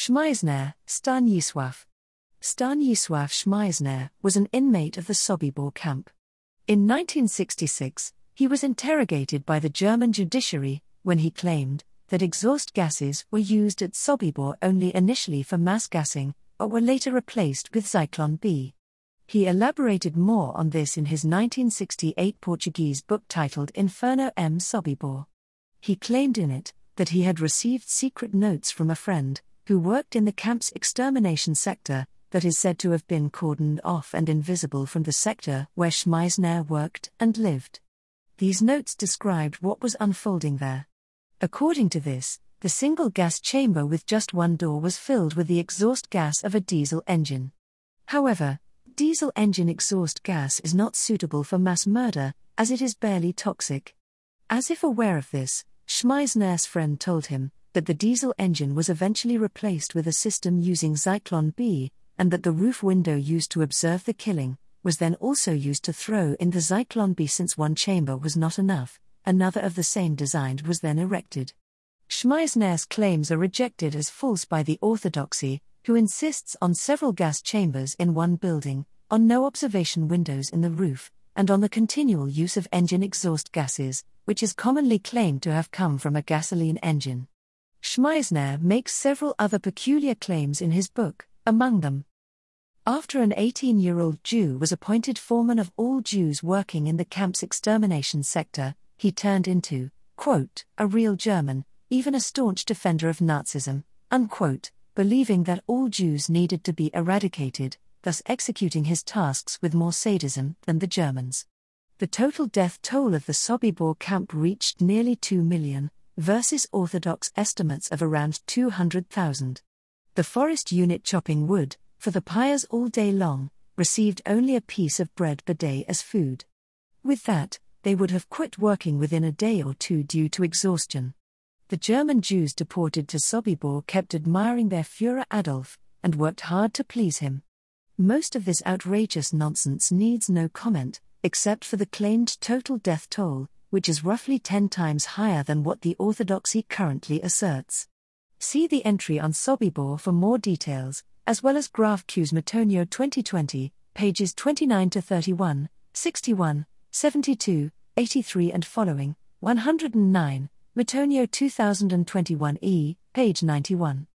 Shmaisner, Stanisław. Stanisław Shmaisner was an inmate of the Sobibor camp. In 1966, he was interrogated by the German judiciary when he claimed that exhaust gases were used at Sobibor only initially for mass gassing, but were later replaced with Zyklon B. He elaborated more on this in his 1968 Portuguese book titled Inferno M. Sobibor. He claimed in it that he had received secret notes from a friend, who worked in the camp's extermination sector, that is said to have been cordoned off and invisible from the sector where Shmaisner worked and lived. These notes described what was unfolding there. According to this, the single gas chamber with just one door was filled with the exhaust gas of a diesel engine. However, diesel engine exhaust gas is not suitable for mass murder, as it is barely toxic. As if aware of this, Shmaisner's friend told him that the diesel engine was eventually replaced with a system using Zyklon B, and that the roof window used to observe the killing was then also used to throw in the Zyklon B. Since one chamber was not enough, another of the same design was then erected. Shmaisner's claims are rejected as false by the orthodoxy, who insists on several gas chambers in one building, on no observation windows in the roof, and on the continual use of engine exhaust gases, which is commonly claimed to have come from a gasoline engine. Shmaisner makes several other peculiar claims in his book, among them: after an 18-year-old Jew was appointed foreman of all Jews working in the camp's extermination sector, he turned into, quote, a real German, even a staunch defender of Nazism, unquote, believing that all Jews needed to be eradicated, thus executing his tasks with more sadism than the Germans. The total death toll of the Sobibor camp reached nearly 2 million, versus orthodox estimates of around 200,000. The forest unit chopping wood, for the pyres all day long, received only a piece of bread per day as food. With that, they would have quit working within a day or two due to exhaustion. The German Jews deported to Sobibor kept admiring their Führer Adolf, and worked hard to please him. Most of this outrageous nonsense needs no comment, except for the claimed total death toll, which is roughly 10 times higher than what the orthodoxy currently asserts. See the entry on Sobibor for more details, as well as Graf Q's Metonio 2020, pages 29-31, 61, 72, 83 and following, 109, Metonio 2021e, page 91.